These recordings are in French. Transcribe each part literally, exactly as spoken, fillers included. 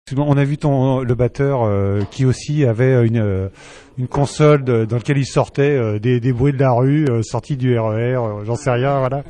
On a vu ton le batteur euh, qui aussi avait une euh, une console de, dans laquelle il sortait euh, des, des bruits de la rue, euh, sortis du R E R, euh, j'en sais rien, voilà.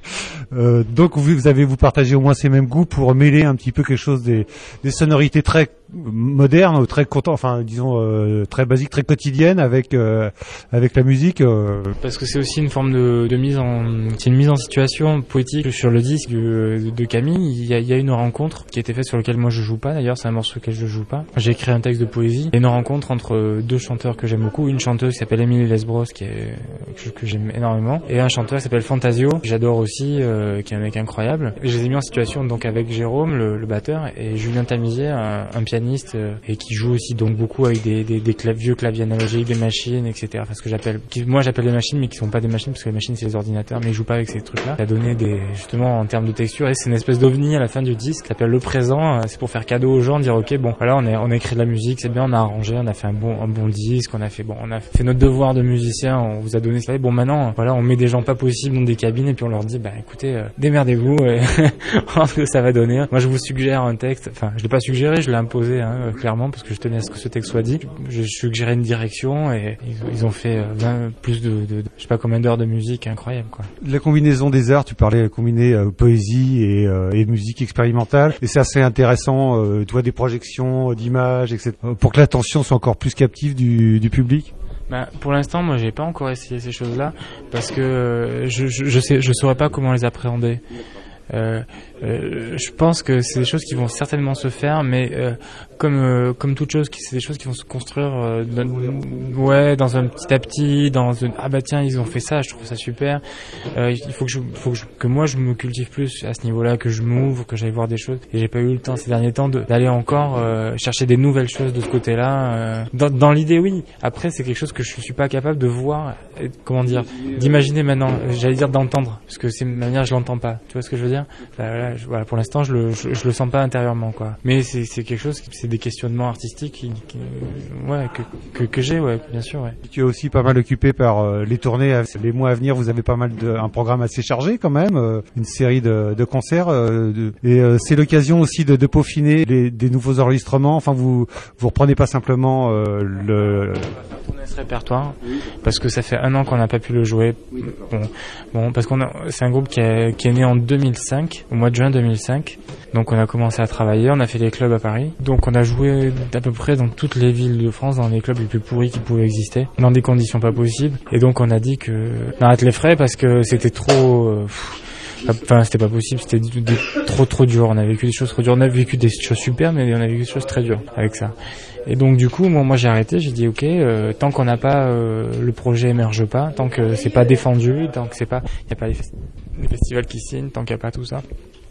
euh, donc vous, vous avez vous partagé au moins ces mêmes goûts pour mêler un petit peu quelque chose des, des sonorités très modernes, ou très content, enfin disons euh, très basiques, très quotidiennes avec euh, avec la musique. Euh. Parce que c'est aussi une forme de, de mise en, c'est une mise en situation poétique sur le disque de, de Camille. Il y, a, il y a une rencontre qui a été faite sur lequel moi je joue pas. D'ailleurs, c'est un morceau sur lequel je joue pas. J'ai écrit un texte de poésie. Et une rencontre entre deux chanteurs que j'aime beaucoup, une chanteuse qui s'appelle Émilie Lesbros, qui est que, que j'aime énormément, et un chanteur qui s'appelle Fantasio, que j'adore aussi, euh, qui est un mec incroyable. Et je les ai mis en situation donc avec Jérôme, le, le batteur, et Julien Tamizier, un, un pianiste, euh, et qui joue aussi donc beaucoup avec des, des, des clav- vieux claviers analogiques, des machines, et cetera. Enfin, ce que j'appelle, qui, moi j'appelle des machines, mais qui sont pas des machines parce que les machines c'est les ordinateurs, mais ils jouent pas avec ces trucs-là. Ça a donné des, justement en termes de texture, et c'est une espèce d'ovni à la fin du disque, qui s'appelle Le Présent. C'est pour faire cadeau aux gens, dire ok bon, voilà, on a, on a écrit de la musique, c'est bien, on a arrangé, on a fait un bon, un bon disque, on a fait bon, on a fait notre devoir de musicien, on vous a donné ça. Et bon, maintenant, voilà, on met des gens pas possibles dans des cabines et puis on leur dit, bah écoutez, euh, démerdez-vous, et on va voir ce que ça va donner. Moi, je vous suggère un texte. Enfin, je l'ai pas suggéré, je l'ai imposé, hein, clairement, parce que je tenais à ce que ce texte soit dit. Je suggérais une direction et ils, ils ont fait vingt plus de, de, de, je sais pas combien d'heures de musique, incroyable, quoi. La combinaison des arts, tu parlais combiner euh, poésie et, euh, et musique expérimentale, et c'est assez intéressant. Euh, tu vois des projections d'images, et cetera, pour que l'attention soit encore plus captive du, du public. Bah, pour l'instant, moi, j'ai pas encore essayé ces choses-là parce que euh, je, je, je sais, je saurais pas comment les appréhender. Euh, euh, je pense que c'est des choses qui vont certainement se faire, mais euh, comme euh, comme toute chose, c'est des choses qui vont se construire euh, dans, ouais, dans un petit à petit, dans une, ah bah tiens, ils ont fait ça, je trouve ça super. Euh, il faut que je, faut que, je, que moi je me cultive plus à ce niveau-là, que je m'ouvre, que j'aille voir des choses. Et j'ai pas eu le temps ces derniers temps de, d'aller encore euh, chercher des nouvelles choses de ce côté-là. Euh, dans, dans l'idée, oui. Après, c'est quelque chose que je suis pas capable de voir, et, comment dire, d'imaginer maintenant. J'allais dire d'entendre, parce que c'est une manière, je l'entends pas. Tu vois ce que je veux dire? Voilà, je, voilà, pour l'instant, je le, je, je le sens pas intérieurement, quoi. Mais c'est, c'est quelque chose, c'est des questionnements artistiques, qui, qui, ouais, que, que, que j'ai, ouais, bien sûr, ouais. Tu es aussi pas mal occupé par euh, les tournées, les mois à venir. Vous avez pas mal de, un programme assez chargé quand même, euh, une série de, de concerts, euh, de, et euh, c'est l'occasion aussi de, de peaufiner les, des nouveaux enregistrements. Enfin, vous, vous reprenez pas simplement euh, le. Ce répertoire parce que ça fait un an qu'on n'a pas pu le jouer. Bon, bon parce qu'on a, c'est un groupe qui, a, qui est né en deux mille cinq, au mois de juin deux mille cinq. Donc on a commencé à travailler, on a fait des clubs à Paris. Donc on a joué à peu près dans toutes les villes de France, dans les clubs les plus pourris qui pouvaient exister, dans des conditions pas possibles. Et donc on a dit que on arrête les frais parce que c'était trop. Euh, Enfin, c'était pas possible, c'était du, du, trop trop dur. On a vécu des choses trop dures, on a vécu des choses super, mais on a vécu des choses très dures avec ça. Et donc du coup, moi, moi j'ai arrêté, j'ai dit ok, euh, tant qu'on n'a pas euh, le projet émerge pas, tant que c'est pas défendu, tant que c'est pas, il y a pas les, festi- les festivals qui signent, tant qu'il y a pas tout ça,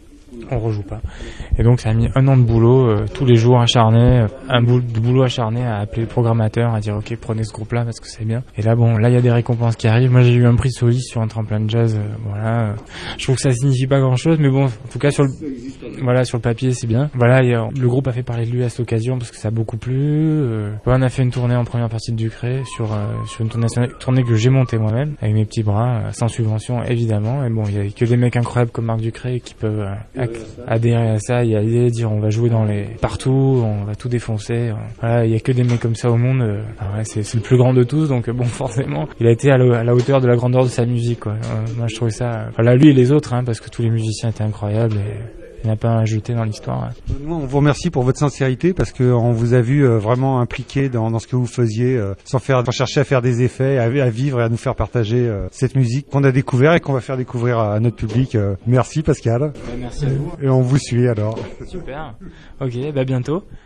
on rejoue pas. Et donc ça a mis un an de boulot, euh, tous les jours acharné, euh, un boulot, de boulot acharné à appeler le programmateur, à dire ok, prenez ce groupe là parce que c'est bien. Et là bon, là il y a des récompenses qui arrivent. Moi j'ai eu un prix soliste sur un tremplin de jazz, euh, voilà. Je trouve que ça signifie pas grand chose, mais bon, en tout cas sur le, voilà, sur le papier c'est bien. Voilà, et, euh, le groupe a fait parler de lui à cette occasion parce que ça a beaucoup plu. Euh, on a fait une tournée en première partie de Ducré sur euh, sur une tournée, tournée que j'ai montée moi-même avec mes petits bras, euh, sans subvention évidemment. Et bon, il y a que des mecs incroyables comme Marc Ducré qui peuvent euh, adhérer à ça, il y a l'idée de dire on va jouer dans les partout, on va tout défoncer. Voilà, il y a que des mecs comme ça au monde. Ah ouais, c'est, c'est le plus grand de tous, donc bon forcément, il a été à, le, à la hauteur de la grandeur de sa musique, quoi. Euh, moi je trouvais ça, enfin là lui et les autres, hein, parce que tous les musiciens étaient incroyables et il n'y a pas à ajouter dans l'histoire. Hein. Nous, on vous remercie pour votre sincérité parce que on vous a vu euh, vraiment impliqué dans, dans ce que vous faisiez, euh, sans faire, sans chercher à faire des effets, à, à vivre et à nous faire partager euh, cette musique qu'on a découvert et qu'on va faire découvrir à, à notre public. Euh, merci Pascal. Merci à vous. Et on vous suit alors. Super. Ok, bah bientôt.